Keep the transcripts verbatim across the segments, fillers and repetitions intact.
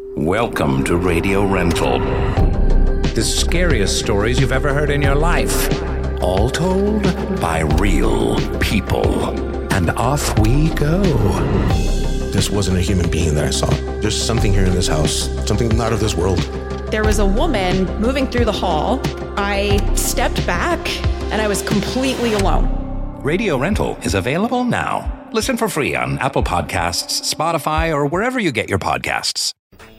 Welcome to Radio Rental. The scariest stories you've ever heard in your life. All told by real people. And off we go. This wasn't a human being that I saw. There's something here in this house. Something not of this world. There was a woman moving through the hall. I stepped back and I was completely alone. Radio Rental is available now. Listen for free on Apple Podcasts, Spotify, or wherever you get your podcasts.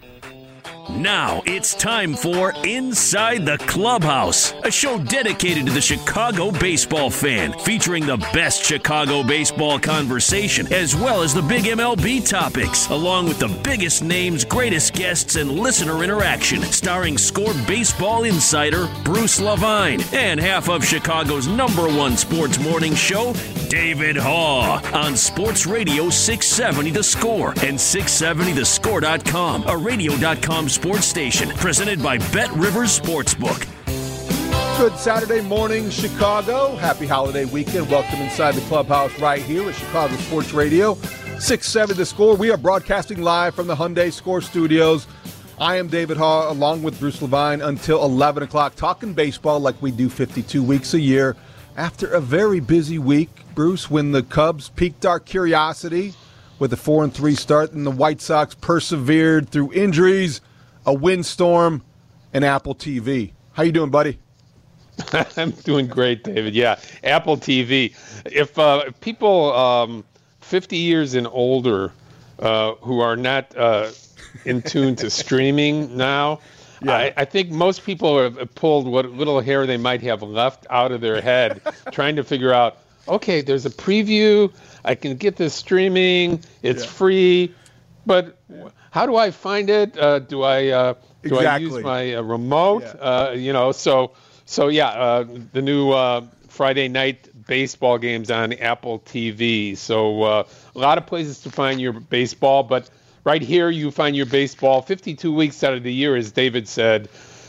Now it's time for Inside the Clubhouse, a show dedicated to the Chicago baseball fan, featuring the best Chicago baseball conversation, as well as the big M L B topics, along with the biggest names, greatest guests, and listener interaction, starring Score baseball insider Bruce Levine and half of Chicago's number one sports morning show, David Haugh, on Sports Radio six seventy The Score and six seventy the score dot com, a radio dot com sports station, presented by Bet Rivers Sportsbook. Good Saturday morning, Chicago. Happy holiday weekend. Welcome inside the clubhouse right here at Chicago Sports Radio, six seventy The Score. We are broadcasting live from the Hyundai Score Studios. I am David Haugh, along with Bruce Levine, until eleven o'clock, talking baseball like we do fifty-two weeks a year. After a very busy week, Bruce, when the Cubs piqued our curiosity with a four and three start, and the White Sox persevered through injuries, a windstorm, and Apple T V. How you doing, buddy? I'm doing great, David. Yeah, Apple T V. If, uh, if people um, fifty years and older uh, who are not uh, in tune to streaming now, yeah. I, I think most people have pulled what little hair they might have left out of their head, trying to figure out, okay, there's a preview. I can get this streaming. It's yeah. free. But how do I find it? Uh, do I uh, do exactly. I use my uh, remote? Yeah. Uh, you know, so so yeah, uh, the new uh, Friday night baseball games on Apple T V. So uh, a lot of places to find your baseball, but right here you find your baseball fifty-two weeks out of the year, as David said,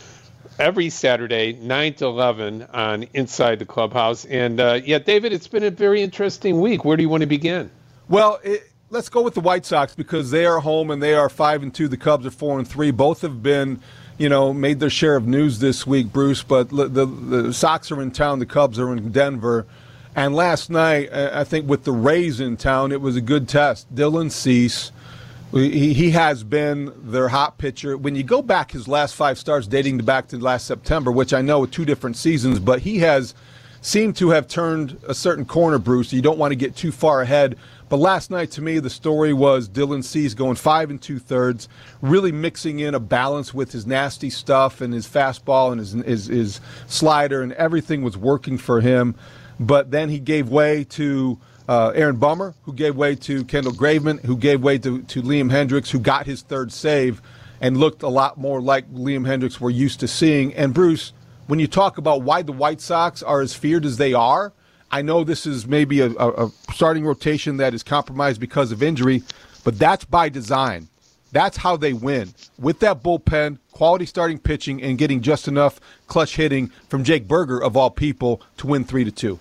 every Saturday, nine to eleven on Inside the Clubhouse. And uh, yeah, David, it's been a very interesting week. Where do you want to begin? Well, it, let's go with the White Sox, because they are home and they are five and two. The Cubs are four and three. Both have been, you know, made their share of news this week, Bruce. But the, the, the Sox are in town. The Cubs are in Denver. And last night, I think with the Rays in town, it was a good test. Dylan Cease, he, he has been their hot pitcher. When you go back his last five starts, dating back to last September, which I know are two different seasons, but he has seemed to have turned a certain corner, Bruce. You don't want to get too far ahead. But last night, to me, the story was Dylan Cease going five and two-thirds, really mixing in a balance with his nasty stuff and his fastball and his, his, his slider, and everything was working for him. But then he gave way to uh, Aaron Bummer, who gave way to Kendall Graveman, who gave way to, to Liam Hendriks, who got his third save and looked a lot more like Liam Hendriks we're used to seeing. And, Bruce, when you talk about why the White Sox are as feared as they are, I know this is maybe a, a, a starting rotation that is compromised because of injury, but that's by design. That's how they win. With that bullpen, quality starting pitching, and getting just enough clutch hitting from Jake Burger, of all people, to win three to two.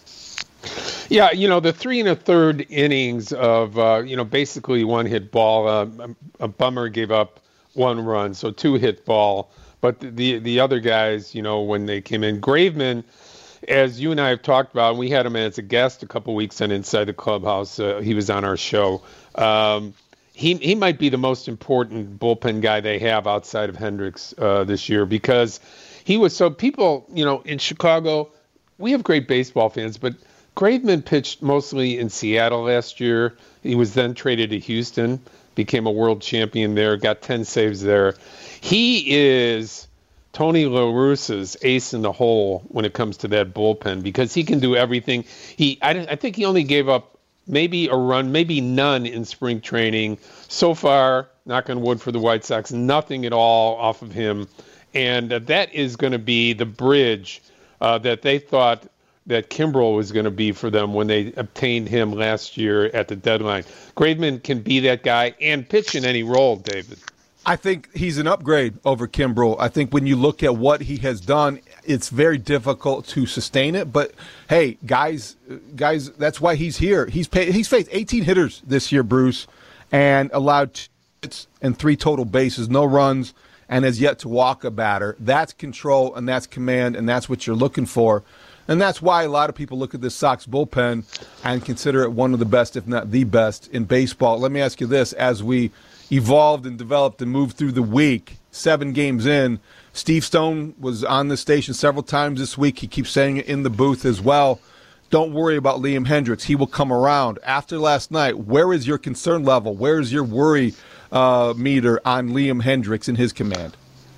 Yeah, you know, the three and a third innings of, uh, you know, basically one hit ball. Uh, a Bummer gave up one run, so two hit ball. But the the other guys, you know, when they came in, Graveman, as you and I have talked about, we had him as a guest a couple weeks in Inside the Clubhouse. Uh, he was on our show. Um, he he might be the most important bullpen guy they have outside of Hendricks uh, this year, because he was so people, you know, in Chicago, we have great baseball fans, but Graveman pitched mostly in Seattle last year. He was then traded to Houston, became a world champion there, got ten saves there. He is Tony La Russa's ace in the hole when it comes to that bullpen, because he can do everything. He, I, I think he only gave up maybe a run, maybe none in spring training. So far, knock on wood for the White Sox, nothing at all off of him. And uh, that is going to be the bridge uh, that they thought that Kimbrel was going to be for them when they obtained him last year at the deadline. Graveman can be that guy and pitch in any role, David. I think he's an upgrade over Kimbrel. I think when you look at what he has done, it's very difficult to sustain it. But hey, guys, guys, that's why he's here. He's paid, he's faced eighteen hitters this year, Bruce, and allowed hits and three total bases, no runs, and has yet to walk a batter. That's control, and that's command, and that's what you're looking for. And that's why a lot of people look at this Sox bullpen and consider it one of the best, if not the best, in baseball. Let me ask you this. As we evolved and developed and moved through the week, seven games in, Steve Stone was on the station several times this week. He keeps saying it in the booth as well. Don't worry about Liam Hendriks. He will come around. After last night, where is your concern level? Where is your worry uh, meter on Liam Hendriks and his command?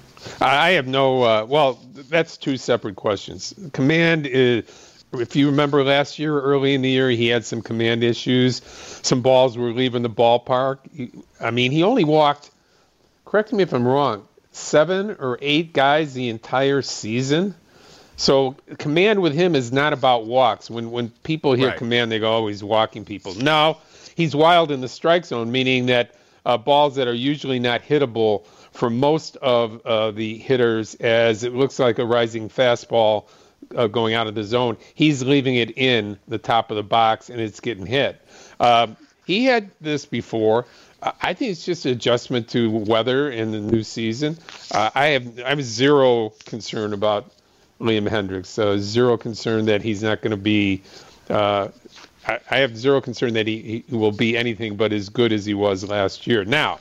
I have no, uh, well, that's two separate questions. Command is, if you remember last year, early in the year, he had some command issues. Some balls were leaving the ballpark. I mean, he only walked, correct me if I'm wrong, seven or eight guys the entire season. So command with him is not about walks. When when people hear right. command, they go, oh, he's walking people. No, he's wild in the strike zone, meaning that uh, balls that are usually not hittable for most of uh, the hitters, as it looks like a rising fastball uh, going out of the zone, he's leaving it in the top of the box and it's getting hit. Uh, he had this before. I think it's just an adjustment to weather in the new season. Uh, I have I have zero concern about Liam Hendriks. So zero concern that he's not going to be. Uh, I, I have zero concern that he, he will be anything but as good as he was last year. Now,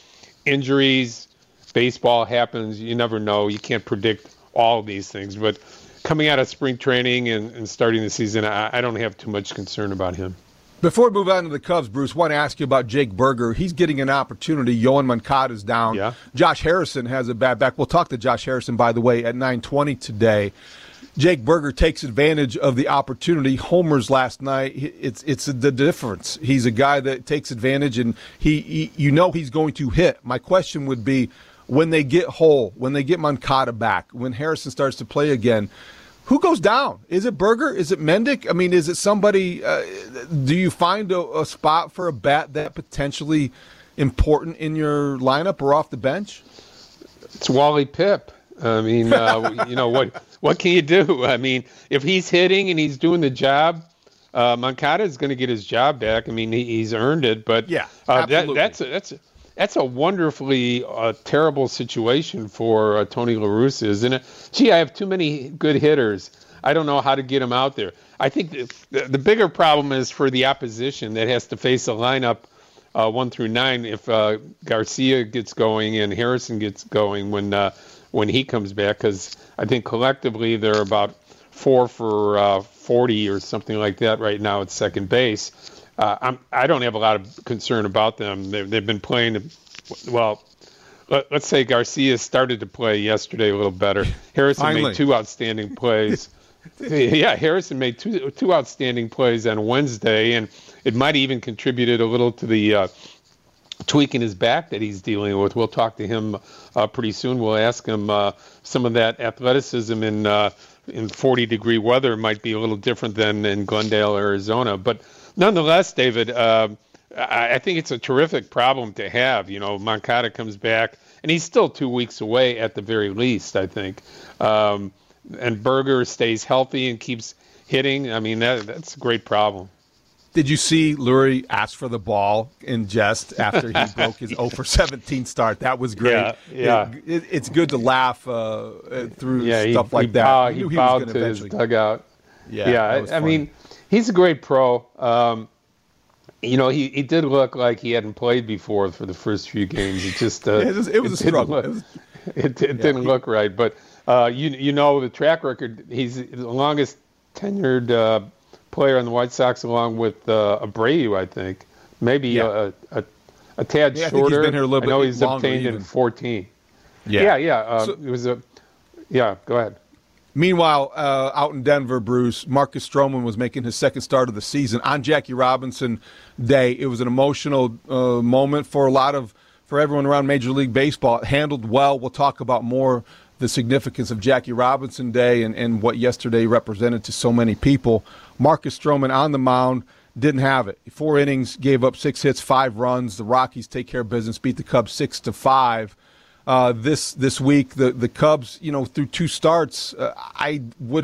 injuries, baseball happens. You never know. You can't predict all of these things. But coming out of spring training and, and starting the season, I, I don't have too much concern about him. Before we move on to the Cubs, Bruce, I want to ask you about Jake Burger. He's getting an opportunity. Yohan Moncada's down. Yeah. Josh Harrison has a bad back. We'll talk to Josh Harrison, by the way, at nine twenty today. Jake Burger takes advantage of the opportunity. Homers last night. It's it's the difference. He's a guy that takes advantage, and he, he you know he's going to hit. My question would be, when they get whole, when they get Moncada back, when Harrison starts to play again, who goes down? Is it Burger? Is it Mendick? I mean, is it somebody? Uh, do you find a, a spot for a bat that potentially important in your lineup or off the bench? It's Wally Pipp. I mean, uh, you know, what what can you do? I mean, if he's hitting and he's doing the job, uh, Moncada is going to get his job back. I mean, he, he's earned it. But yeah, uh, that, that's a, that's a, that's a wonderfully uh, terrible situation for uh, Tony La Russa, isn't it? Gee, I have too many good hitters. I don't know how to get them out there. I think the, the bigger problem is for the opposition that has to face a lineup uh, one through nine if uh, Garcia gets going and Harrison gets going when uh, when he comes back, because I think collectively they're about four for uh, forty or something like that right now at second base. Uh, I'm, I don't have a lot of concern about them. They've, they've been playing, well, let, let's say Garcia started to play yesterday a little better. Harrison Finally. made two outstanding plays. yeah, Harrison made two two outstanding plays on Wednesday, and it might even contributed a little to the uh, tweak in his back that he's dealing with. We'll talk to him uh, pretty soon. We'll ask him uh, some of that athleticism in uh, in forty-degree weather might be a little different than in Glendale, Arizona, but nonetheless, David, uh, I, I think it's a terrific problem to have. You know, Moncada comes back, and he's still two weeks away at the very least, I think. Um, and Burger stays healthy and keeps hitting. I mean, that that's a great problem. Did you see Lurie ask for the ball in jest after he broke his oh for seventeen start? That was great. Yeah, yeah. It, it, it's good to laugh uh, through yeah, stuff he, like he that. Bowed, He, he he bowed was to his eventually... dugout. Yeah, yeah I, I mean, he's a great pro. Um, you know, he, he did look like he hadn't played before for the first few games. It just uh, it was, it was it a struggle. Look, it was... it, it yeah, didn't he... look right, but uh, you you know the track record. He's the longest tenured uh, player on the White Sox, along with uh, Abreu, I think. Maybe yeah. a, a a tad yeah, shorter. I think he's been here a little bit I know he's obtained even. in fourteen. Yeah, yeah, yeah. Uh, so, it was a yeah. Go ahead. Meanwhile, uh, out in Denver, Bruce, Marcus Stroman was making his second start of the season on Jackie Robinson Day. It was an emotional uh, moment for a lot of for everyone around Major League Baseball. It handled well. We'll talk about more the significance of Jackie Robinson Day and, and what yesterday represented to so many people. Marcus Stroman on the mound didn't have it. Four innings, gave up six hits, five runs. The Rockies take care of business, beat the Cubs six to five. Uh, this this week, the the Cubs, you know, through two starts, uh, I would have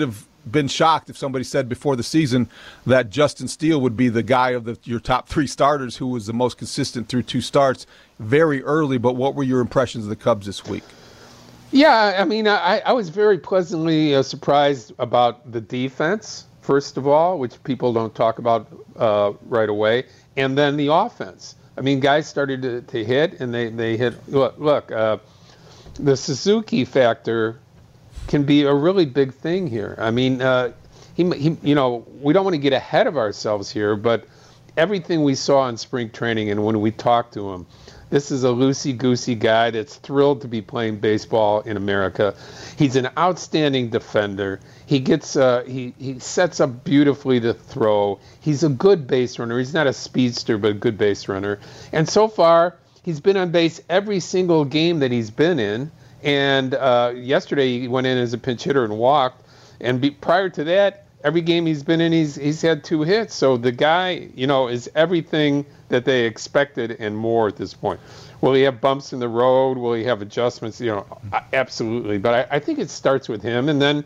been shocked if somebody said before the season that Justin Steele would be the guy of the, your top three starters who was the most consistent through two starts very early. But what were your impressions of the Cubs this week? Yeah, I mean, I, I was very pleasantly uh, surprised about the defense, first of all, which people don't talk about uh, right away, and then the offense. I mean, guys started to, to hit, and they, they hit. Look, look uh, the Suzuki factor can be a really big thing here. I mean, uh, he, he, you know, we don't want to get ahead of ourselves here, but everything we saw in spring training and when we talked to him, this is a loosey-goosey guy that's thrilled to be playing baseball in America. He's an outstanding defender. He gets, uh, he he sets up beautifully to throw. He's a good base runner. He's not a speedster, but a good base runner. And so far, he's been on base every single game that he's been in. And uh, yesterday, he went in as a pinch hitter and walked. And be, prior to that, every game he's been in, he's he's had two hits. So the guy, you know, is everything that they expected and more at this point. Will he have bumps in the road? Will he have adjustments? You know, absolutely. But I, I think it starts with him, and then,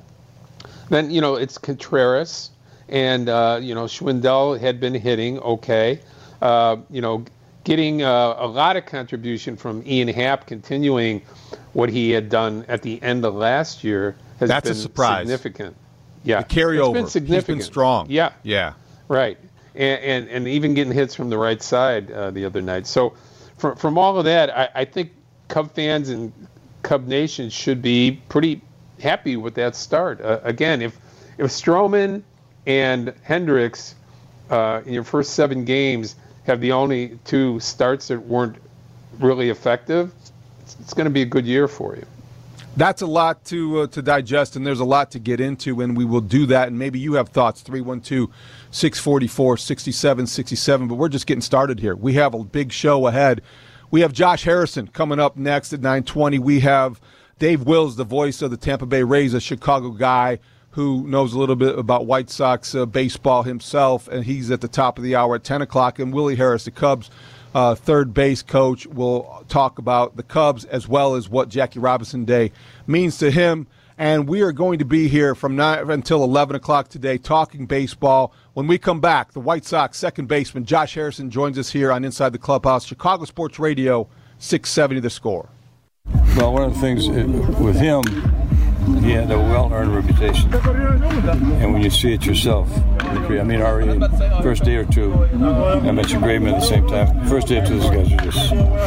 then you know, it's Contreras, and uh, you know, Schwindel had been hitting okay. Uh, you know, getting uh, a lot of contribution from Ian Happ, continuing what he had done at the end of last year has That's been a surprise. significant. Yeah, the carryover. It's been significant. He's been strong. Yeah, yeah, right. And, and and even getting hits from the right side uh, the other night. So from from all of that, I, I think Cub fans and Cub Nation should be pretty happy with that start. Uh, again, if if Stroman and Hendricks uh, in your first seven games have the only two starts that weren't really effective, it's, it's going to be a good year for you. That's a lot to uh, to digest, and there's a lot to get into, and we will do that. And maybe you have thoughts, three one two, six four four, six seven six seven, but we're just getting started here. We have a big show ahead. We have Josh Harrison coming up next at nine twenty. We have Dave Wills, the voice of the Tampa Bay Rays, a Chicago guy who knows a little bit about White Sox uh, baseball himself, and he's at the top of the hour at ten o'clock. And Willie Harris, the Cubs Uh, third base coach, will talk about the Cubs as well as what Jackie Robinson Day means to him. And we are going to be here from nine until eleven o'clock today talking baseball. When we come back, the White Sox second baseman Josh Harrison joins us here on Inside the Clubhouse, Chicago Sports Radio, six seventy The Score. Well, one of the things with him, he had a well-earned reputation. And when you see it yourself, I mean, already first day or two, I mentioned Graveman at the same time. First day or two, these guys are just,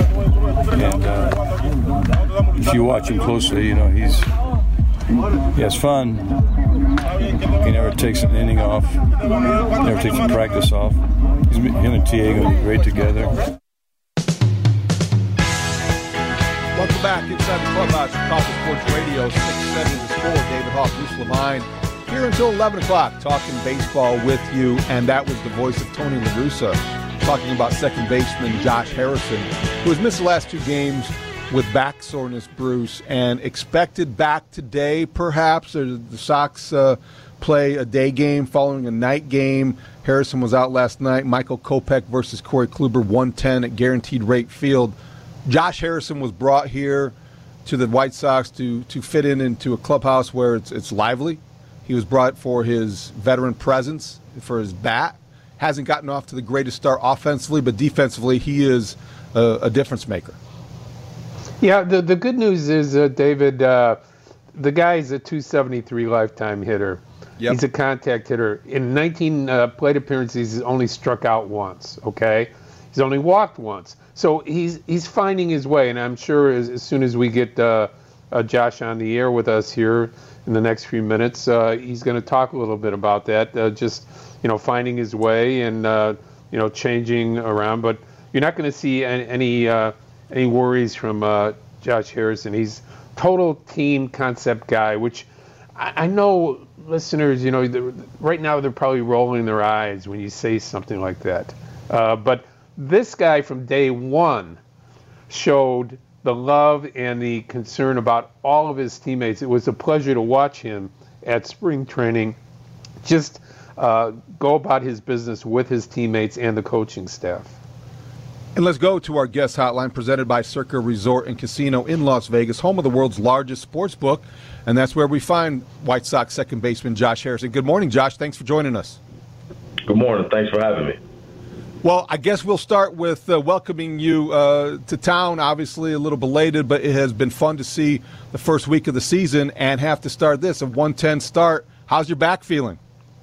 and uh, if you watch him closely, you know, he's, he has fun. He never takes an inning off, never takes a practice off. He's, him and T A are going to be great together. Welcome back inside the Clubhouse, Chicago Sports Radio, six seventy The Score. David Hoff, Bruce Levine, here until eleven o'clock, talking baseball with you. And that was the voice of Tony La Russa talking about second baseman Josh Harrison, who has missed the last two games with back soreness, Bruce, and expected back today, perhaps. The Sox uh, play a day game following a night game. Harrison was out last night. Michael Kopech versus Corey Kluber, one ten at Guaranteed Rate Field. Josh Harrison was brought here to the White Sox to to fit in into a clubhouse where it's it's lively. He was brought for his veteran presence, for his bat. Hasn't gotten off to the greatest start offensively, but defensively he is a, a difference maker. Yeah, the the good news is, uh, David, uh, the guy's a two seventy-three lifetime hitter. Yep. He's a contact hitter. In nineteen uh, plate appearances, he's only struck out once, okay? He's only walked once. So he's he's finding his way, and I'm sure as, as soon as we get uh, uh, Josh on the air with us here in the next few minutes, uh, he's going to talk a little bit about that, uh, just, you know, finding his way and, uh, you know, changing around. But you're not going to see any any, uh, any worries from uh, Josh Harrison. He's total team concept guy, which I, I know listeners, you know, right now they're probably rolling their eyes when you say something like that. Uh, but this guy from day one showed the love and the concern about all of his teammates. It was a pleasure to watch him at spring training just uh, go about his business with his teammates and the coaching staff. And let's go to our guest hotline presented by Circa Resort and Casino in Las Vegas, home of the world's largest sports book. And that's where we find White Sox second baseman Josh Harrison. Good morning, Josh. Thanks for joining us. Good morning. Thanks for having me. Well, I guess we'll start with uh, welcoming you uh, to town. Obviously a little belated, but it has been fun to see the first week of the season and have to start this, a one ten start. How's your back feeling?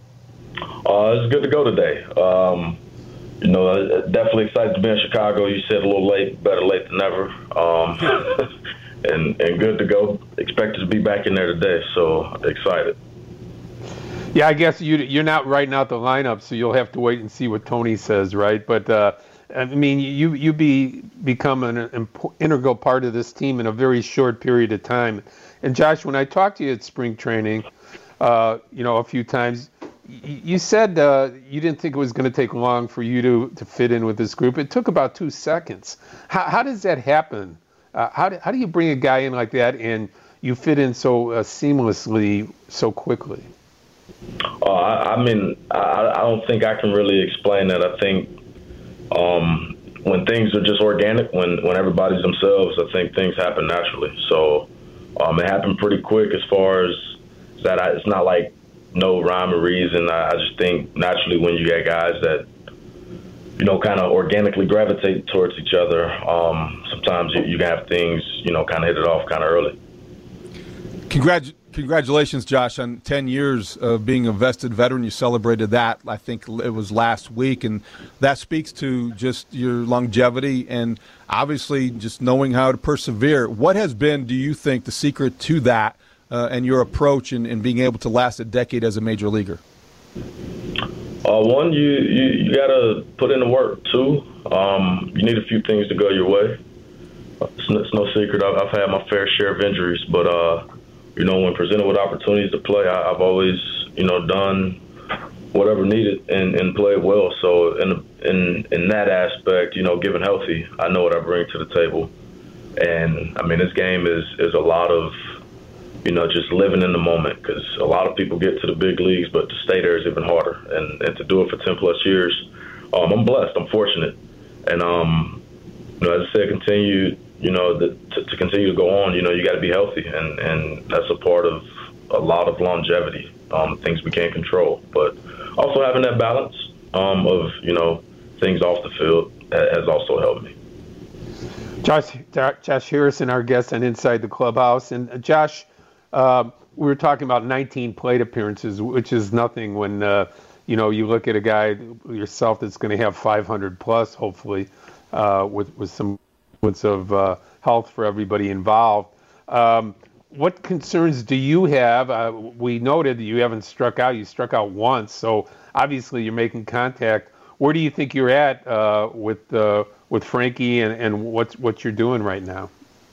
Uh, it's good to go today. Um, you know, definitely excited to be in Chicago. You said a little late, better late than never. Um, and, and good to go. Expected to be back in there today, so excited. Yeah, I guess you, you're not writing out the lineup, so you'll have to wait and see what Tony says, right? But, uh, I mean, you you be become an imp- integral part of this team in a very short period of time. And, Josh, when I talked to you at spring training, uh, you know, a few times, y- you said uh, you didn't think it was going to take long for you to, to fit in with this group. It took about two seconds. How, how does that happen? Uh, how, do, how do you bring a guy in like that and you fit in so uh, seamlessly so quickly? Uh, I, I mean, I, I don't think I can really explain that. I think um, when things are just organic, when, when everybody's themselves, I think things happen naturally. So um, it happened pretty quick as far as that. I, it's not like no rhyme or reason. I, I just think naturally when you get guys that, you know, kind of organically gravitate towards each other, um, sometimes you, you can have things, you know, kind of hit it off kind of early. Congratulations. Congratulations, Josh, on ten years of being a vested veteran. You celebrated that, I think it was last week, and that speaks to just your longevity and obviously just knowing how to persevere. What has been, do you think, the secret to that uh, and your approach in, in being able to last a decade as a major leaguer? Uh, one, you, you, you got to put in the work. Two, um, you need a few things to go your way. It's no, it's no secret. I've, I've had my fair share of injuries, but uh, – you know, when presented with opportunities to play, I, I've always, you know, done whatever needed and, and played well. So in, in in that aspect, you know, given healthy, I know what I bring to the table. And, I mean, this game is, is a lot of, you know, just living in the moment because a lot of people get to the big leagues, but to stay there is even harder. And, and to do it for ten plus years, um, I'm blessed. I'm fortunate. And, um, you know, as I said, continue you know, the, to, to continue to go on, you know, you got to be healthy. And, and that's a part of a lot of longevity, um, things we can't control. But also having that balance um, of, you know, things off the field has also helped me. Josh, Josh Harrison, our guest on Inside the Clubhouse. And uh, Josh, uh, we were talking about nineteen plate appearances, which is nothing when, uh, you know, you look at a guy yourself that's going to have five hundred plus, hopefully, uh, with, with some of uh, health for everybody involved. Um, what concerns do you have? Uh, we noted that you haven't struck out. You struck out once, so obviously you're making contact. Where do you think you're at uh, with uh, with Frankie and, and what's what you're doing right now?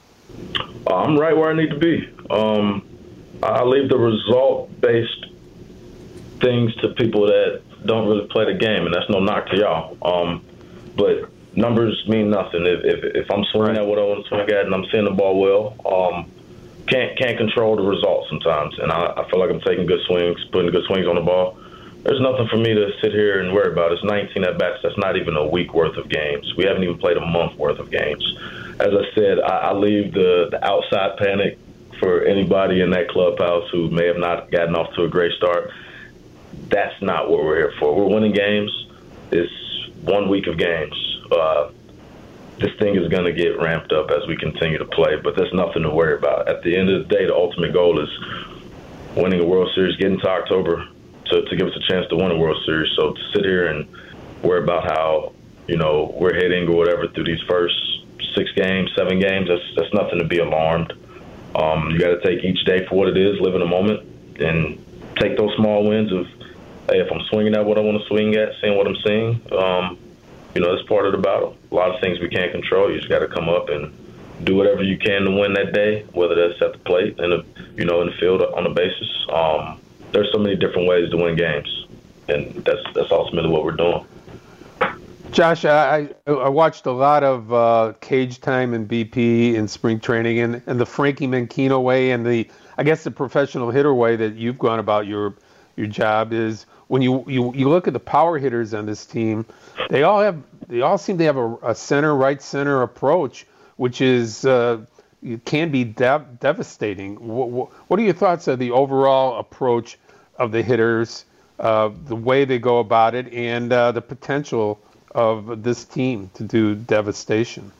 I'm right where I need to be. Um, I leave the result-based things to people that don't really play the game, and that's no knock to y'all. Um, but numbers mean nothing. If, if if I'm swinging at what I want to swing at and I'm seeing the ball well, um, can't can't control the results sometimes. And I, I feel like I'm taking good swings, putting good swings on the ball. There's nothing for me to sit here and worry about. It's nineteen at bats. That's not even a week worth of games. We haven't even played a month worth of games. As I said, I, I leave the, the outside panic for anybody in that clubhouse who may have not gotten off to a great start. That's not what we're here for. We're winning games. It's one week of games. Uh, this thing is going to get ramped up as we continue to play, but there's nothing to worry about. At the end of the day, the ultimate goal is winning a World Series, getting to October to, to give us a chance to win a World Series. So to sit here and worry about how, you know, we're hitting or whatever through these first six games, seven games, that's, that's nothing to be alarmed. Um, you got to take each day for what it is, live in the moment, and take those small wins of, hey, if I'm swinging at what I want to swing at, seeing what I'm seeing, um, you know, that's part of the battle. A lot of things we can't control. You just got to come up and do whatever you can to win that day, whether that's at the plate and, the, you know, in the field on the bases. Um, there's so many different ways to win games, and that's that's ultimately what we're doing. Josh, I, I watched a lot of uh, Cage Time and B P in spring training, and, and the Frankie Manchino way and the, I guess, the professional hitter way that you've gone about your your job is when you, you, you look at the power hitters on this team, they all have they all seem to have a, a center, right center approach, which is uh, it can be dev- devastating. What, what are your thoughts of the overall approach of the hitters, uh, the way they go about it, and uh, the potential of this team to do devastation?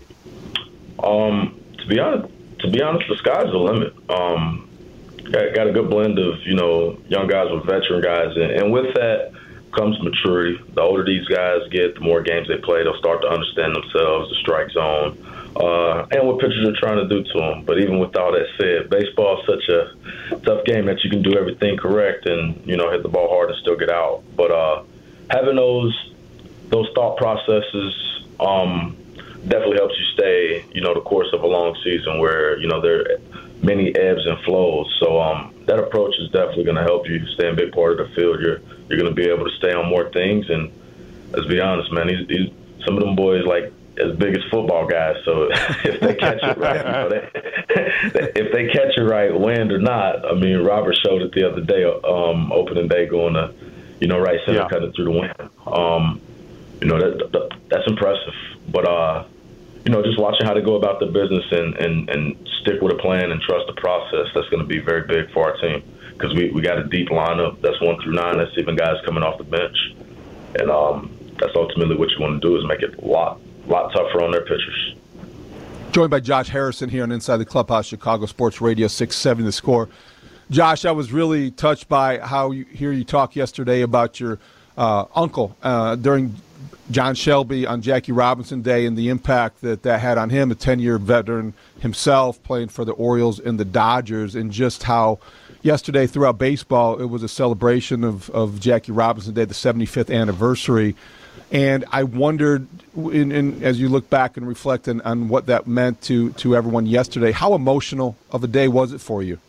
Um, to be honest, to be honest, the sky's the limit. Um, got, got a good blend of, you know, young guys with veteran guys, and, and with that comes maturity. The older these guys get, the more games they play, they'll start to understand themselves, the strike zone, uh, and what pitchers are trying to do to them. But even with all that said, baseball is such a tough game that you can do everything correct and, you know, hit the ball hard and still get out. But uh, having those those thought processes um, definitely helps you stay, you know, the course of a long season where, you know, there are many ebbs and flows. So um, that approach is definitely going to help you stay in a big part of the field. You're you're going to be able to stay on more things. And let's be honest, man, these, these, some of them boys, like, as big as football guys. So if they catch it right, you know, they, if they catch it right, wind or not, I mean, Robert showed it the other day, um, opening day, going to, you know, right center, yeah. cutting through the wind. Um, you know, that, that that's impressive. But, uh, you know, just watching how to go about the business and, and, and stick with a plan and trust the process, that's going to be very big for our team because we, we got a deep lineup. That's one through nine. That's even guys coming off the bench. And um, that's ultimately what you want to do is make it a lot, lot tougher on their pitchers. Joined by Josh Harrison here on Inside the Clubhouse, Chicago Sports Radio six seventy The Score. Josh, I was really touched by how you hear you talk yesterday about your uh, uncle uh, during John Shelby on Jackie Robinson Day and the impact that that had on him, a ten-year veteran himself playing for the Orioles and the Dodgers, and just how yesterday throughout baseball it was a celebration of, of Jackie Robinson Day, the seventy-fifth anniversary. And I wondered, in, in, as you look back and reflect on, on what that meant to, to everyone yesterday, how emotional of a day was it for you?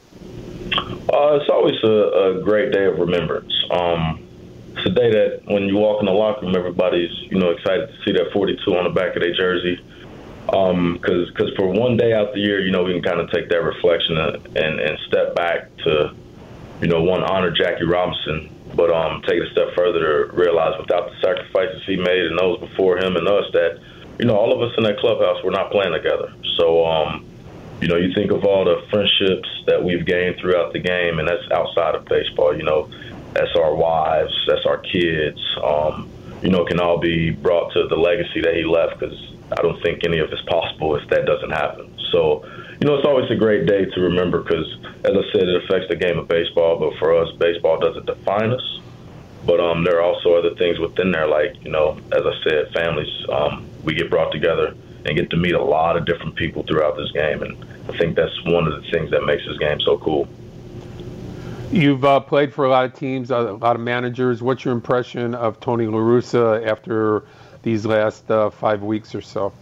Uh, it's always a, a great day of remembrance. Um, it's a day that when you walk in the locker room, everybody's, you know, excited to see that forty-two on the back of their jersey. Um, cause, cause for one day out the year, you know, we can kind of take that reflection and, and, and step back to, you know, one, honor Jackie Robinson, but um, take it a step further to realize without the sacrifices he made and those before him and us that, you know, all of us in that clubhouse, we're not playing together. So, um, you know, you think of all the friendships that we've gained throughout the game, and that's outside of baseball. You know, that's our wives, that's our kids, um, you know, can all be brought to the legacy that he left, because I don't think any of it's possible if that doesn't happen. So, you know, it's always a great day to remember because, as I said, it affects the game of baseball. But for us, baseball doesn't define us. But um, there are also other things within there, like, you know, as I said, families. Um, we get brought together and get to meet a lot of different people throughout this game. And I think that's one of the things that makes this game so cool. You've uh, played for a lot of teams, a lot of managers. What's your impression of Tony La Russa after these last uh, five weeks or so?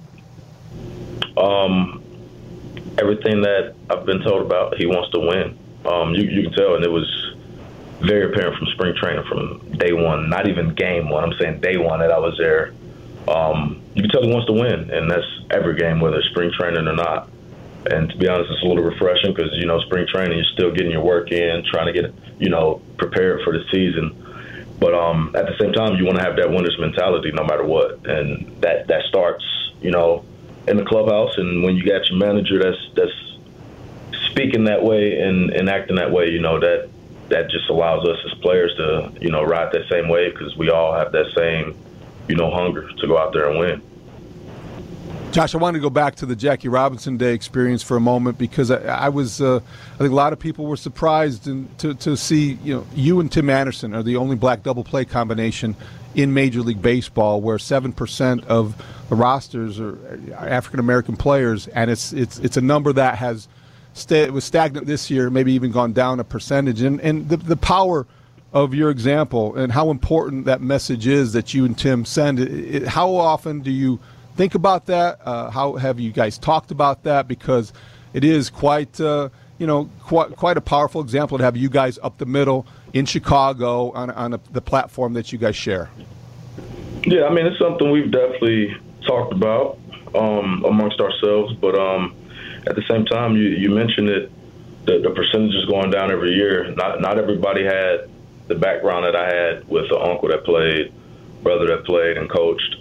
Um, everything that I've been told about, he wants to win. Um, you, you can tell, and it was very apparent from spring training, from day one, not even game one. I'm saying day one that I was there. Um, you can tell he wants to win, and that's every game, whether it's spring training or not. And to be honest, it's a little refreshing because, you know, spring training, you're still getting your work in, trying to get, you know, prepared for the season. But um, at the same time, you want to have that winner's mentality no matter what. And that, that starts, you know, in the clubhouse. And when you got your manager that's that's speaking that way and, and acting that way, you know, that that just allows us as players to, you know, ride that same wave because we all have that same, you know, hunger to go out there and win. Josh, I wanted to go back to the Jackie Robinson Day experience for a moment because I, I was, uh, I think a lot of people were surprised in, to to see, you know, you and Tim Anderson are the only black double play combination in Major League Baseball, where seven percent of the rosters are African American players, and it's it's it's a number that has stayed, was stagnant this year, maybe even gone down a percentage, and and the the power of your example and how important that message is that you and Tim send. It, it, how often do you think about that? Uh, how have you guys talked about that? Because it is quite, uh, you know, quite quite a powerful example to have you guys up the middle in Chicago on on a, the platform that you guys share. Yeah, I mean, it's something we've definitely talked about um, amongst ourselves, but um, at the same time, you, you mentioned it, the, the percentages going down every year. Not not everybody had the background that I had with an uncle that played, brother that played and coached.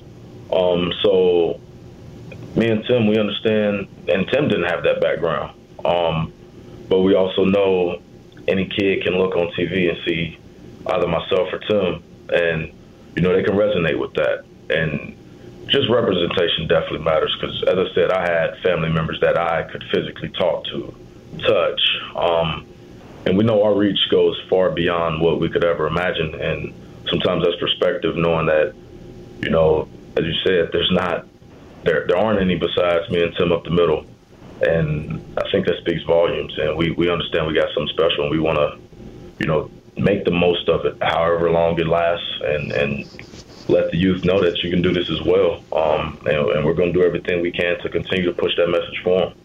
Um, so me and Tim, we understand, and Tim didn't have that background. Um, but we also know any kid can look on T V and see either myself or Tim, and, you know, they can resonate with that. And just representation definitely matters because, as I said, I had family members that I could physically talk to, touch. Um, and we know our reach goes far beyond what we could ever imagine. And sometimes that's perspective, knowing that, you know, as you said, there's not, there there aren't any besides me and Tim up the middle. And I think that speaks volumes. And we, we understand we got something special, and we want to, you know, make the most of it, however long it lasts, and, and let the youth know that you can do this as well. Um, and, and we're going to do everything we can to continue to push that message for them.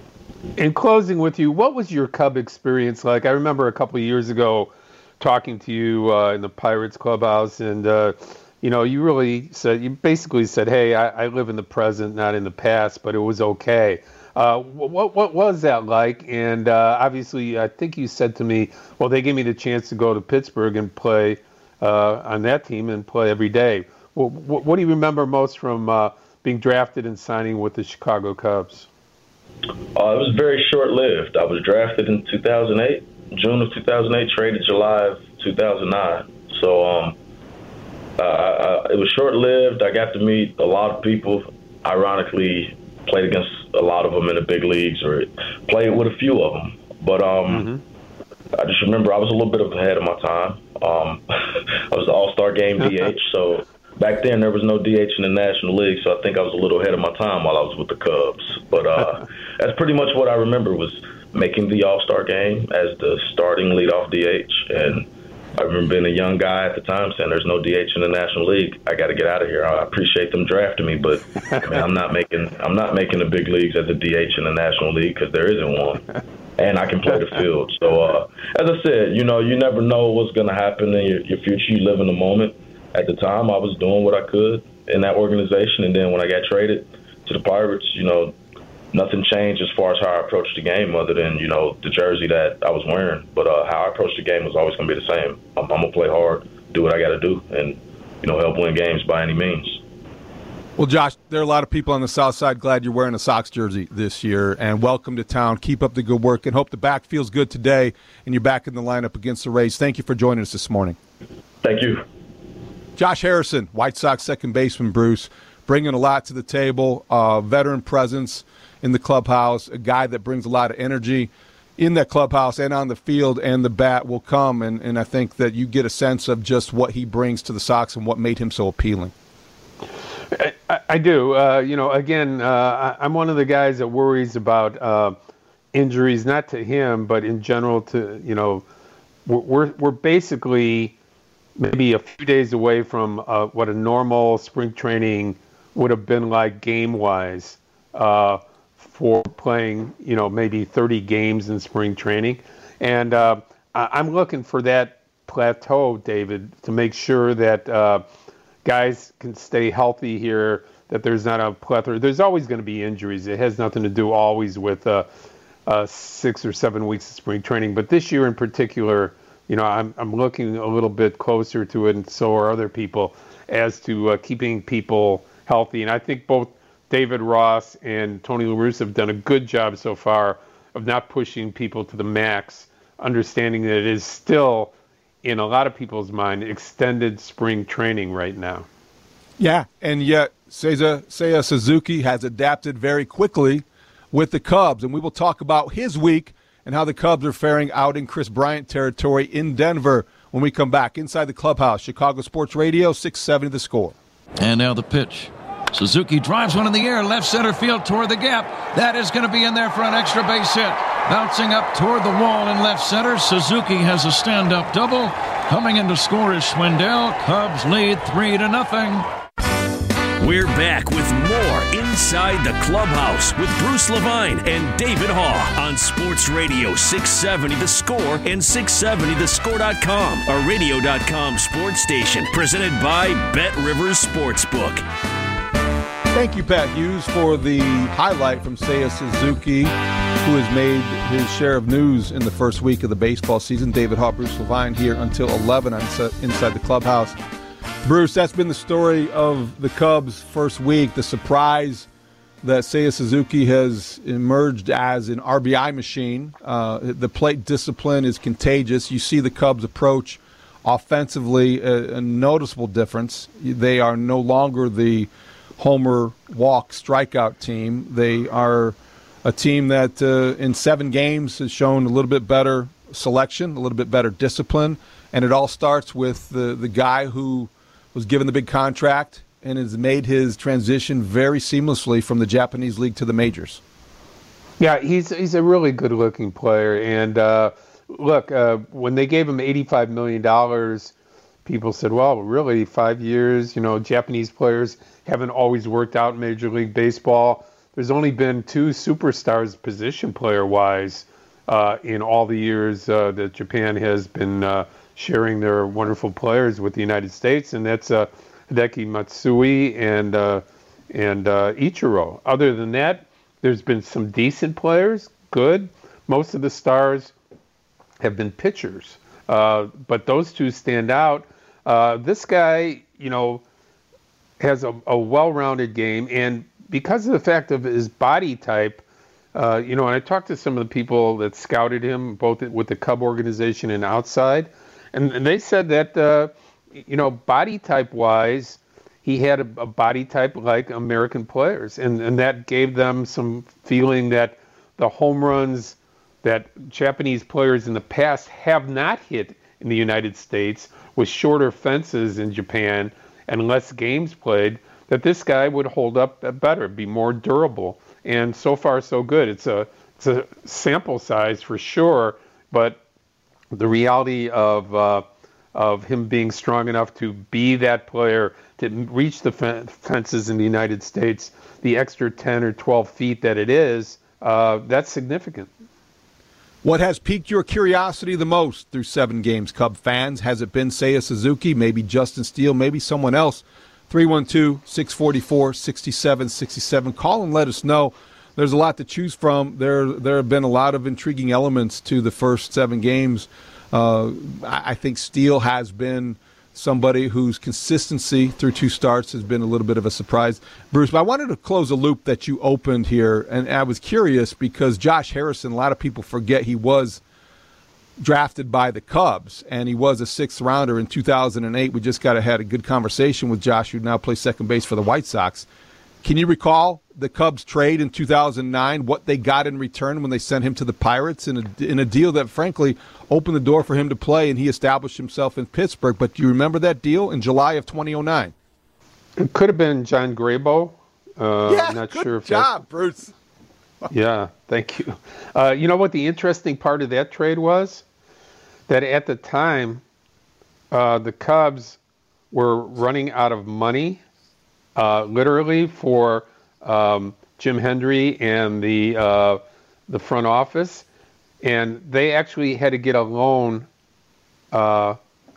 In closing with you, what was your Cub experience like? I remember a couple of years ago talking to you uh, in the Pirates clubhouse, and uh, you know, you really said, you basically said, "Hey, I, I live in the present, not in the past, but it was okay." Uh, what what was that like? And uh, obviously, I think you said to me, "Well, they gave me the chance to go to Pittsburgh and play uh, on that team and play every day." Well, what, what do you remember most from uh, being drafted and signing with the Chicago Cubs? Uh, it was very short-lived. I was drafted in two thousand eight, June of two thousand eight, traded July of two thousand nine. So um, uh, I, it was short-lived. I got to meet a lot of people. Ironically, played against a lot of them in the big leagues, or played with a few of them. But um, mm-hmm. I just remember I was a little bit ahead of my time. Um, I was the All-Star Game D H, so back then there was no D H in the National League, so I think I was a little ahead of my time while I was with the Cubs. But uh, that's pretty much what I remember, was making the All-Star Game as the starting leadoff D H. And I remember being a young guy at the time saying, "There's no D H in the National League. I got to get out of here. I appreciate them drafting me, but I mean, I'm not making I'm not making the big leagues as a D H in the National League because there isn't one, and I can play the field." So uh, as I said, you know, you never know what's going to happen in your, your future. You live in the moment. At the time, I was doing what I could in that organization, and then when I got traded to the Pirates, you know, nothing changed as far as how I approached the game, other than, you know, the jersey that I was wearing. But uh, how I approached the game was always going to be the same. I'm, I'm going to play hard, do what I got to do, and, you know, help win games by any means. Well, Josh, there are a lot of people on the South Side glad you're wearing a Sox jersey this year, and welcome to town. Keep up the good work, and hope the back feels good today, and you're back in the lineup against the Rays. Thank you for joining us this morning. Thank you. Josh Harrison, White Sox second baseman, Bruce, bringing a lot to the table, uh, veteran presence in the clubhouse, a guy that brings a lot of energy in that clubhouse and on the field, and the bat will come. And, and I think that you get a sense of just what he brings to the Sox and what made him so appealing. I, I do. Uh, you know, again, uh, I, I'm one of the guys that worries about uh, injuries, not to him, but in general to, you know, we're we're basically maybe a few days away from uh, what a normal spring training would have been like game-wise uh, for playing, you know, maybe thirty games in spring training. And uh, I'm looking for that plateau, David, to make sure that uh, guys can stay healthy here, that there's not a plethora. There's always going to be injuries. It has nothing to do always with uh, uh, six or seven weeks of spring training. But this year in particular, you know, I'm I'm looking a little bit closer to it, and so are other people, as to uh, keeping people healthy. And I think both David Ross and Tony La Russa have done a good job so far of not pushing people to the max, understanding that it is still, in a lot of people's mind, extended spring training right now. Yeah, and yet Seiya, Seiya Suzuki has adapted very quickly with the Cubs, and we will talk about his week and how the Cubs are faring out in Chris Bryant territory in Denver when we come back. Inside the Clubhouse, Chicago Sports Radio, six seventy The Score. And now the pitch. Suzuki drives one in the air, left center field toward the gap. That is going to be in there for an extra base hit. Bouncing up toward the wall in left center. Suzuki has a stand-up double. Coming in to score is Schwindel. Cubs lead three to nothing. We're back with more Inside the Clubhouse with Bruce Levine and David Haugh on Sports Radio six seventy The Score and six seventy the score dot com, a radio dot com sports station presented by Bet Rivers Sportsbook. Thank you, Pat Hughes, for the highlight from Seiya Suzuki, who has made his share of news in the first week of the baseball season. David Haugh, Bruce Levine here until eleven on Inside the Clubhouse. Bruce, that's been the story of the Cubs' first week. The surprise that Seiya Suzuki has emerged as an R B I machine. Uh, the plate discipline is contagious. You see the Cubs approach offensively, a, a noticeable difference. They are no longer the homer, walk, strikeout team. They are a team that uh, in seven games has shown a little bit better selection, a little bit better discipline, and it all starts with the, the guy who was given the big contract and has made his transition very seamlessly from the Japanese league to the majors. Yeah, he's he's a really good-looking player. And uh, look, uh, when they gave him eighty-five million dollars, people said, well, really, five years? You know, Japanese players haven't always worked out in Major League Baseball. There's only been two superstars position player-wise uh, in all the years uh, that Japan has been uh, sharing their wonderful players with the United States, and that's uh, Hideki Matsui and uh, and uh, Ichiro. Other than that, there's been some decent players, good. Most of the stars have been pitchers, uh, but those two stand out. Uh, this guy, you know, has a, a well-rounded game, and because of the fact of his body type, uh, you know, and I talked to some of the people that scouted him, both with the Cub organization and outside, and, and they said that, uh, you know, body type-wise, he had a, a body type like American players, and, and that gave them some feeling that the home runs that Japanese players in the past have not hit in the United States with shorter fences in Japan and less games played, that this guy would hold up better, be more durable. And so far, so good. It's a, it's a sample size for sure, but the reality of uh, of him being strong enough to be that player, to reach the fen- fences in the United States, the extra ten or twelve feet that it is, uh, that's significant. What has piqued your curiosity the most through seven games, Cub fans? Has it been Seiya Suzuki, maybe Justin Steele, maybe someone else? three one two, six four four, six seven six seven. Call and let us know. There's a lot to choose from. There there have been a lot of intriguing elements to the first seven games. Uh, I think Steele has been somebody whose consistency through two starts has been a little bit of a surprise. Bruce, but I wanted to close a loop that you opened here, and I was curious because Josh Harrison, a lot of people forget he was drafted by the Cubs, and he was a sixth rounder in two thousand eight. We just got to had a good conversation with Josh, who now plays second base for the White Sox. Can you recall the Cubs trade in two thousand nine, what they got in return when they sent him to the Pirates in a, in a deal that, frankly, opened the door for him to play, and he established himself in Pittsburgh. But do you remember that deal in July of two thousand nine? It could have been John Graybo. Uh, yeah, I'm not good sure if job, Bruce. Yeah, thank you. Uh, you know what the interesting part of that trade was? That at the time, uh, the Cubs were running out of money, uh, literally, for um, Jim Hendry and the uh, the front office, and they actually had to get a loan uh,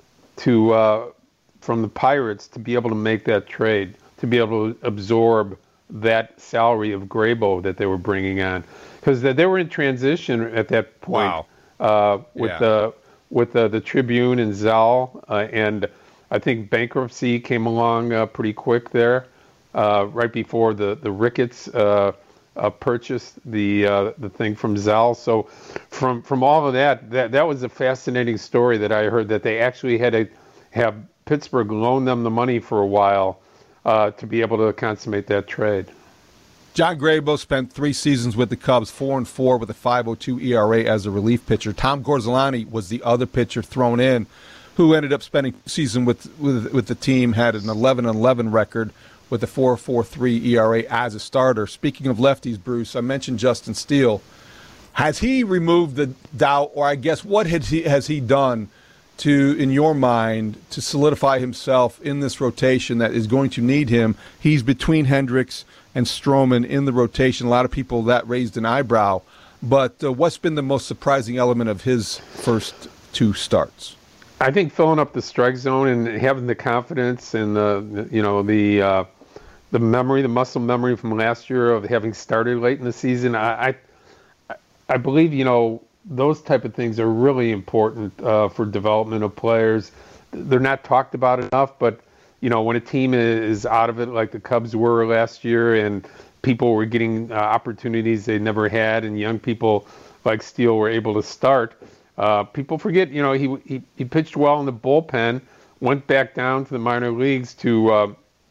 to uh, from the Pirates to be able to make that trade, to be able to absorb that salary of Graybo that they were bringing on, because they were in transition at that point. Wow. uh, with Yeah. the with the, the Tribune and Zal, uh, and I think bankruptcy came along uh, pretty quick there, uh, right before the the Ricketts uh, uh, purchased the uh, the thing from Zal. So from from all of that, that that was a fascinating story that I heard, that they actually had to have Pittsburgh loan them the money for a while uh, to be able to consummate that trade. John Graybo spent three seasons with the Cubs, four and four with a five oh two E R A as a relief pitcher. Tom Gorzelani was the other pitcher thrown in, who ended up spending a season with, with with the team, had an eleven and eleven record with a four point four three E R A as a starter. Speaking of lefties, Bruce, I mentioned Justin Steele. Has he removed the doubt, or I guess what has he, has he done to, in your mind, to solidify himself in this rotation that is going to need him? He's between Hendricks and Stroman in the rotation. A lot of people that raised an eyebrow. But uh, what's been the most surprising element of his first two starts? I think filling up the strike zone and having the confidence and the, you know, the uh, the memory, the muscle memory from last year of having started late in the season. I I, I believe, you know, those type of things are really important uh, for development of players. They're not talked about enough, but you know, when a team is out of it like the Cubs were last year and people were getting uh, opportunities they never had and young people like Steele were able to start, uh, people forget, you know, he, he, he pitched well in the bullpen, went back down to the minor leagues to uh,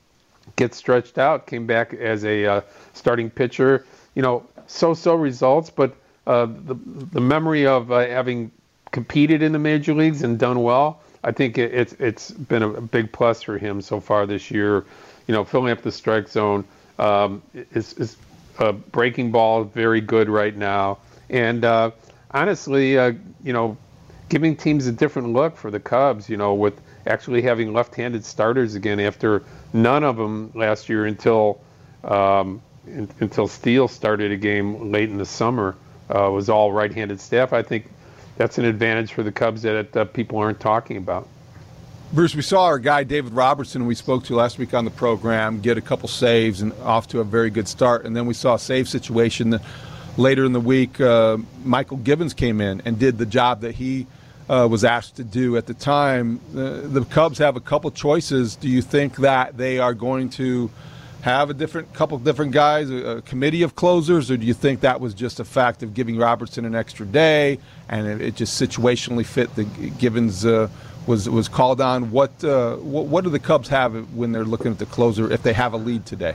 get stretched out, came back as a uh, starting pitcher, you know, so-so results, but uh, the, the memory of uh, having competed in the major leagues and done well, I think it, it's it's been a big plus for him so far this year. You know, filling up the strike zone, um, is, is uh, breaking ball very good right now, and uh, honestly, uh, you know, giving teams a different look for the Cubs. You know, with actually having left-handed starters again after none of them last year until um, in, until Steele started a game late in the summer uh, was all right-handed staff. I think that's an advantage for the Cubs that uh, people aren't talking about. Bruce, we saw our guy David Robertson, who we spoke to last week on the program, get a couple saves and off to a very good start. And then we saw a save situation later in the week. Uh, Michael Givens came in and did the job that he uh, was asked to do at the time. Uh, the Cubs have a couple choices. Do you think that they are going to have a different couple different guys, a, a committee of closers, or do you think that was just a fact of giving Robertson an extra day and it, it just situationally fit? The Givens uh, was was called on. What, uh, what what do the Cubs have when they're looking at the closer if they have a lead today?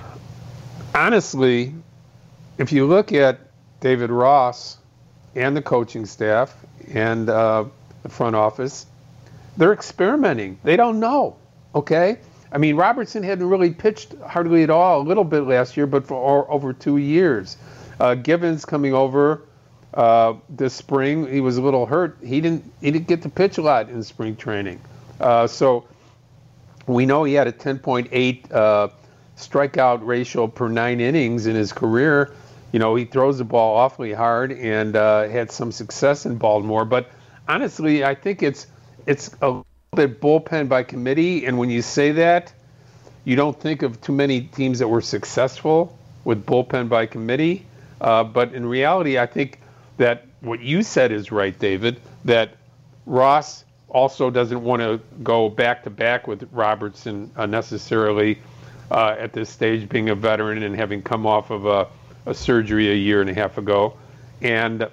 Honestly, if you look at David Ross and the coaching staff and uh, the front office, they're experimenting. They don't know. Okay. I mean, Robertson hadn't really pitched hardly at all, a little bit last year, but for over two years. Uh, Givens coming over uh, this spring, he was a little hurt. He didn't he didn't get to pitch a lot in spring training. Uh, so we know he had a ten point eight uh, strikeout ratio per nine innings in his career. You know, he throws the ball awfully hard and uh, had some success in Baltimore. But honestly, I think it's it's a bit bullpen by committee, and when you say that, you don't think of too many teams that were successful with bullpen by committee. Uh, but in reality, I think that what you said is right, David, that Ross also doesn't want to go back-to-back with Robertson uh, necessarily uh, at this stage, being a veteran and having come off of a, a surgery a year and a half ago. And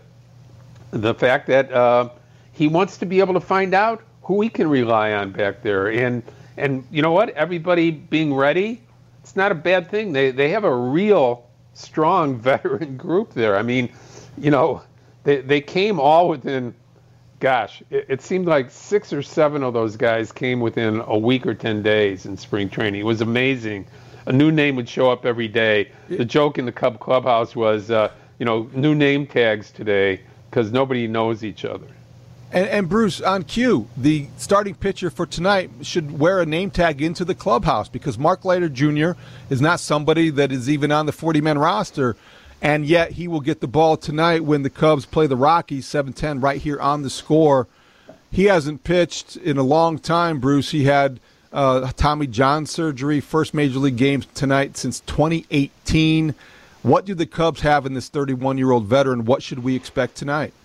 the fact that uh, he wants to be able to find out who he can rely on back there. And, and you know what? Everybody being ready, it's not a bad thing. They they have a real strong veteran group there. I mean, you know, they, they came all within, gosh, it, it seemed like six or seven of those guys came within a week or ten days in spring training. It was amazing. A new name would show up every day. The joke in the Cub clubhouse was, uh, you know, new name tags today because nobody knows each other. And, and Bruce, on cue, the starting pitcher for tonight should wear a name tag into the clubhouse because Mark Leiter Junior is not somebody that is even on the forty-man roster, and yet he will get the ball tonight when the Cubs play the Rockies, seven ten, right here on the score. He hasn't pitched in a long time, Bruce. He had uh, Tommy John surgery, first major league game tonight since twenty eighteen. What do the Cubs have in this thirty-one-year-old veteran? What should we expect tonight?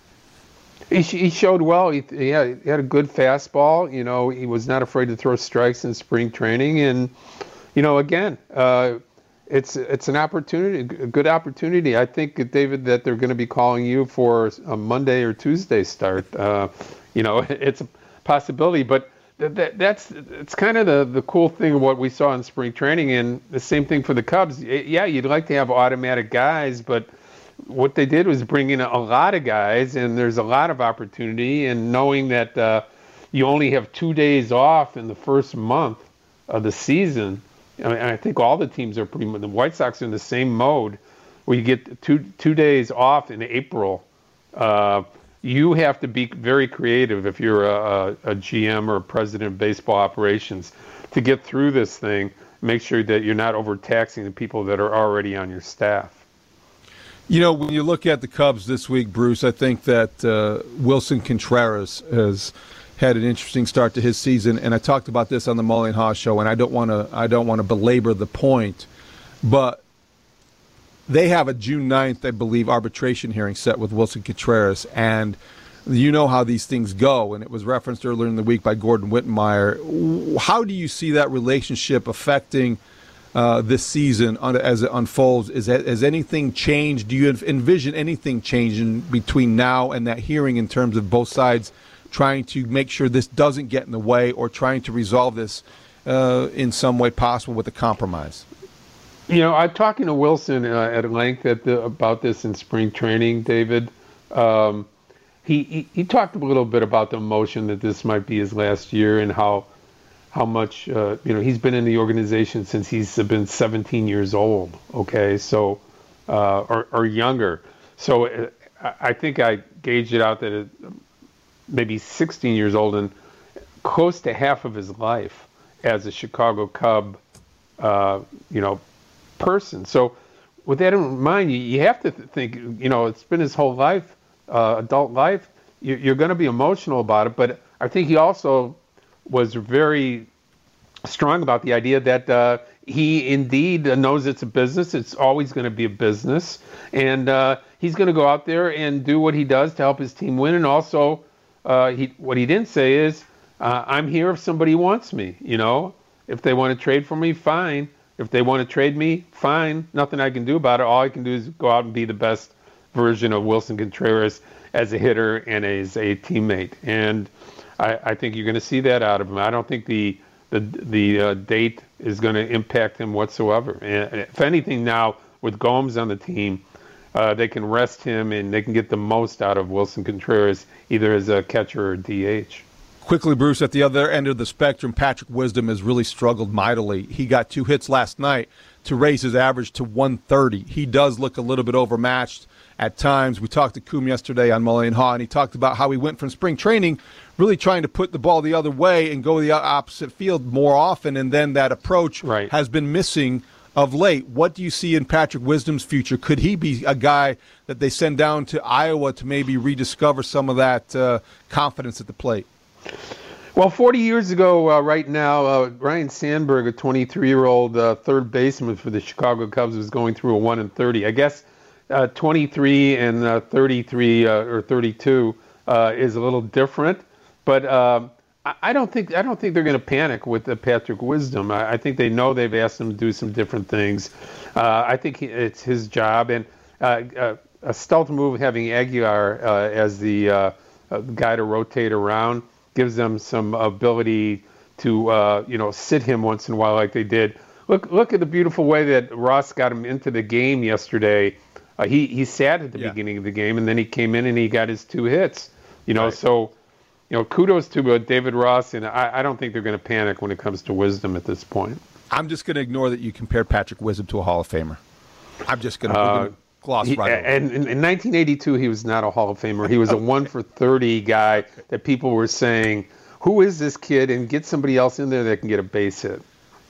He, he showed well. He, he, had, he had a good fastball. You know, he was not afraid to throw strikes in spring training. And, you know, again, uh, it's it's an opportunity, a good opportunity. I think, David, that they're going to be calling you for a Monday or Tuesday start. Uh, you know, it's a possibility. But that, that's it's kind of the, the cool thing of what we saw in spring training. And the same thing for the Cubs. Yeah, you'd like to have automatic guys, but what they did was bring in a lot of guys, and there's a lot of opportunity. And knowing that uh, you only have two days off in the first month of the season, I mean, I think all the teams are pretty much, the White Sox are in the same mode where you get two two days off in April. Uh, you have to be very creative if you're a, a G M or a president of baseball operations to get through this thing. Make sure that you're not overtaxing the people that are already on your staff. You know, when you look at the Cubs this week, Bruce, I think that uh, Wilson Contreras has had an interesting start to his season, and I talked about this on the Mully and Haw show, and I don't want to I don't want to belabor the point, but they have a June ninth, I believe, arbitration hearing set with Wilson Contreras, and you know how these things go, and it was referenced earlier in the week by Gordon Wittenmeyer. How do you see that relationship affecting uh, this season as it unfolds? Is that, has anything changed? Do you envision anything changing between now and that hearing in terms of both sides trying to make sure this doesn't get in the way, or trying to resolve this uh, in some way possible with a compromise? You know, I'm talking to Wilson uh, at length at the, about this in spring training, David. Um, he, he he talked a little bit about the emotion that this might be his last year, and how how much uh, you know, he's been in the organization since he's been seventeen years old. Okay, so uh, or or younger. So uh, I think I gauged it out that it, maybe sixteen years old, and close to half of his life as a Chicago Cub, uh, you know, person. So with that in mind, you, you have to think, you know, it's been his whole life, uh, adult life. You, you're going to be emotional about it, but I think he also was very strong about the idea that uh, he indeed knows it's a business. It's always going to be a business, and uh, he's going to go out there and do what he does to help his team win. And also, uh, he what he didn't say is, uh, I'm here if somebody wants me. You know, if they want to trade for me, fine. If they want to trade me, fine. Nothing I can do about it. All I can do is go out and be the best version of Wilson Contreras as a hitter and as a teammate. And I, I think you're going to see that out of him. I don't think the the the uh, date is going to impact him whatsoever. And if anything, now with Gomes on the team, uh, they can rest him and they can get the most out of Wilson Contreras, either as a catcher or D H. Quickly, Bruce, at the other end of the spectrum, Patrick Wisdom has really struggled mightily. He got two hits last night to raise his average to one thirty. He does look a little bit overmatched at times. We talked to Coom yesterday on Mully and Haw, and he talked about how he went from spring training really trying to put the ball the other way and go the opposite field more often, and then that approach right. has been missing of late. What do you see in Patrick Wisdom's future? Could he be a guy that they send down to Iowa to maybe rediscover some of that uh, confidence at the plate? Well, forty years ago, uh, right now, uh, Ryan Sandberg, a twenty-three-year-old uh, third baseman for the Chicago Cubs, was going through a one and thirty. I guess uh, twenty-three and uh, thirty-three uh, or thirty-two uh, is a little different, but um, I, I don't think I don't think they're going to panic with uh, Patrick Wisdom. I, I think they know they've asked him to do some different things. Uh, I think he, it's his job, and uh, uh, a stealth move having Aguilar uh, as the uh, uh, guy to rotate around gives them some ability to, uh, you know, sit him once in a while like they did. Look look at the beautiful way that Ross got him into the game yesterday. Uh, he, he sat at the yeah. beginning of the game, and then he came in and he got his two hits. You know, right. so, you know, kudos to uh, David Ross, and I, I don't think they're going to panic when it comes to Wisdom at this point. I'm just going to ignore that you compared Patrick Wisdom to a Hall of Famer. I'm just going to uh, gloss he, right over. And in, in nineteen eighty-two, he was not a Hall of Famer. He was a one for thirty guy that people were saying, who is this kid? And get somebody else in there that can get a base hit.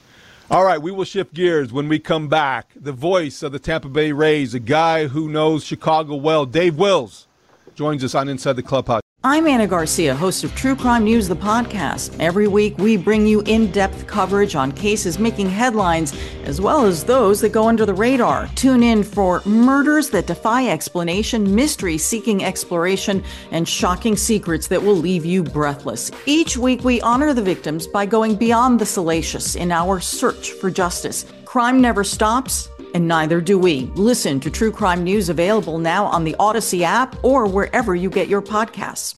All right, we will shift gears when we come back. The voice of the Tampa Bay Rays, a guy who knows Chicago well, Dave Wills, joins us on Inside the Clubhouse. I'm Anna Garcia, host of True Crime News, the podcast. Every week, we bring you in-depth coverage on cases making headlines, as well as those that go under the radar. Tune in for murders that defy explanation, mysteries seeking exploration, and shocking secrets that will leave you breathless. Each week, we honor the victims by going beyond the salacious in our search for justice. Crime never stops, and neither do we. Listen to True Crime News, available now on the Odyssey app or wherever you get your podcasts.